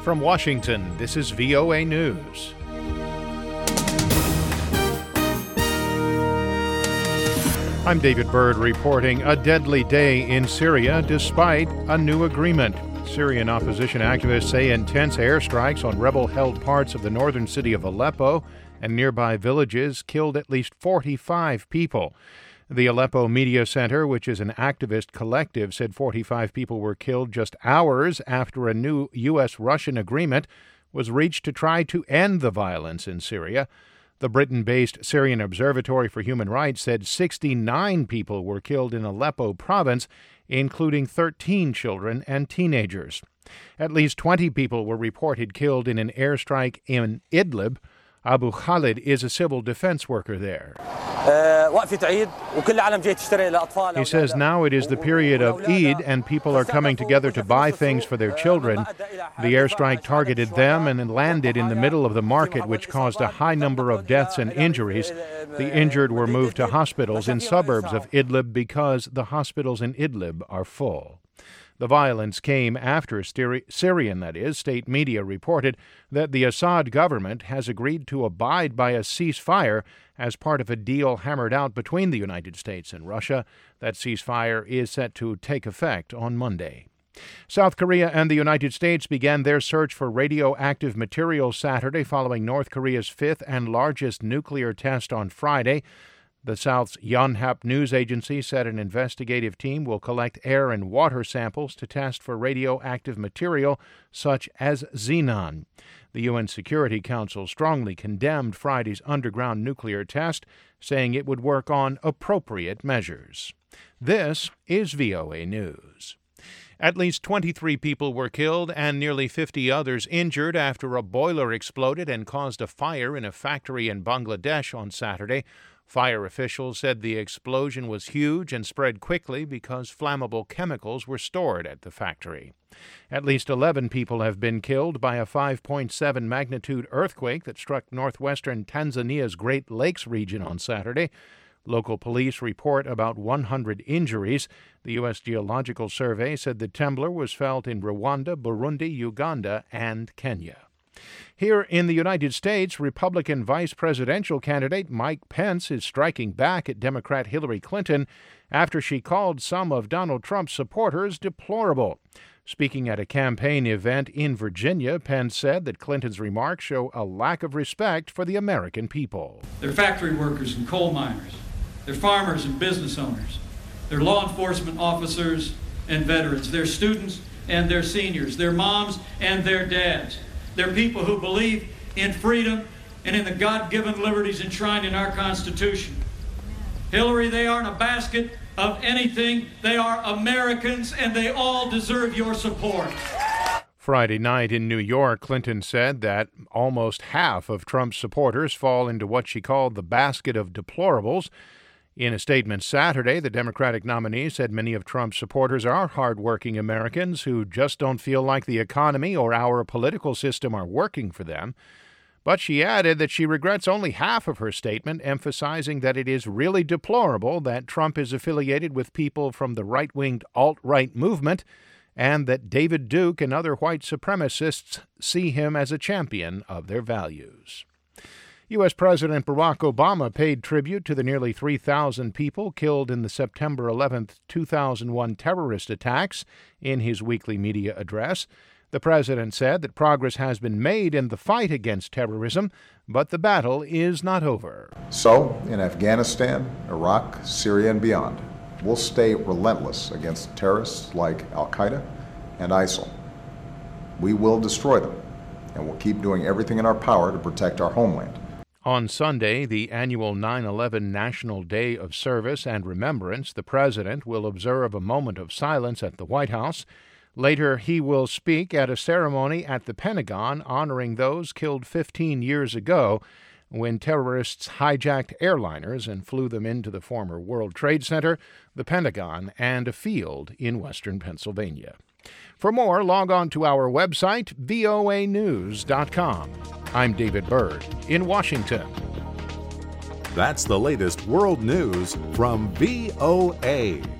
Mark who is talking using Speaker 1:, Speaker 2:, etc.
Speaker 1: From Washington, this is VOA News. I'm David Byrd reporting a deadly day in Syria despite a new agreement. Syrian opposition activists say intense airstrikes on rebel-held parts of the northern city of Aleppo and nearby villages killed at least 45 people. The Aleppo Media Center, which is an activist collective, said 45 people were killed just hours after a new U.S.-Russian agreement was reached to try to end the violence in Syria. The Britain-based Syrian Observatory for Human Rights said 69 people were killed in Aleppo province, including 13 children and teenagers. At least 20 people were reported killed in an airstrike in Idlib. Abu Khalid is a civil defense worker there. He says now it is the period of Eid and people are coming together to buy things for their children. The airstrike targeted them and then landed in the middle of the market, which caused a high number of deaths and injuries. The injured were moved to hospitals in suburbs of Idlib because the hospitals in Idlib are full. The violence came after Syrian state media reported that the Assad government has agreed to abide by a ceasefire as part of a deal hammered out between the United States and Russia. That ceasefire is set to take effect on Monday. South Korea and the United States began their search for radioactive material Saturday following North Korea's fifth and largest nuclear test on Friday. The South's Yonhap news agency said an investigative team will collect air and water samples to test for radioactive material such as xenon. The UN Security Council strongly condemned Friday's underground nuclear test, saying it would work on appropriate measures. This is VOA News. At least 23 people were killed and nearly 50 others injured after a boiler exploded and caused a fire in a factory in Bangladesh on Saturday. Fire officials said the explosion was huge and spread quickly because flammable chemicals were stored at the factory. At least 11 people have been killed by a 5.7 magnitude earthquake that struck northwestern Tanzania's Great Lakes region on Saturday. Local police report about 100 injuries. The U.S. Geological Survey said the tremor was felt in Rwanda, Burundi, Uganda, and Kenya. Here in the United States, Republican vice presidential candidate Mike Pence is striking back at Democrat Hillary Clinton after she called some of Donald Trump's supporters deplorable. Speaking at a campaign event in Virginia, Pence said that Clinton's remarks show a lack of respect for the American people.
Speaker 2: They're factory workers and coal miners. They're farmers and business owners. They're law enforcement officers and veterans. They're students and they're seniors. They're moms and their dads. They're people who believe in freedom and in the God-given liberties enshrined in our Constitution. Hillary, they aren't a basket of anything. They are Americans, and they all deserve your support.
Speaker 1: Friday night in New York, Clinton said that almost half of Trump's supporters fall into what she called the basket of deplorables. In a statement Saturday, the Democratic nominee said many of Trump's supporters are hardworking Americans who just don't feel like the economy or our political system are working for them. But she added that she regrets only half of her statement, emphasizing that it is really deplorable that Trump is affiliated with people from the right-winged alt-right movement and that David Duke and other white supremacists see him as a champion of their values. U.S. President Barack Obama paid tribute to the nearly 3,000 people killed in the September 11, 2001 terrorist attacks in his weekly media address. The president said that progress has been made in the fight against terrorism, but the battle is not over.
Speaker 3: So, in Afghanistan, Iraq, Syria, and beyond, we'll stay relentless against terrorists like Al-Qaeda and ISIL. We will destroy them, and we'll keep doing everything in our power to protect our homeland.
Speaker 1: On Sunday, the annual 9/11 National Day of Service and Remembrance, the president will observe a moment of silence at the White House. Later, he will speak at a ceremony at the Pentagon honoring those killed 15 years ago when terrorists hijacked airliners and flew them into the former World Trade Center, the Pentagon, and a field in western Pennsylvania. For more, log on to our website, voanews.com. I'm David Byrd in Washington.
Speaker 4: That's the latest world news from VOA.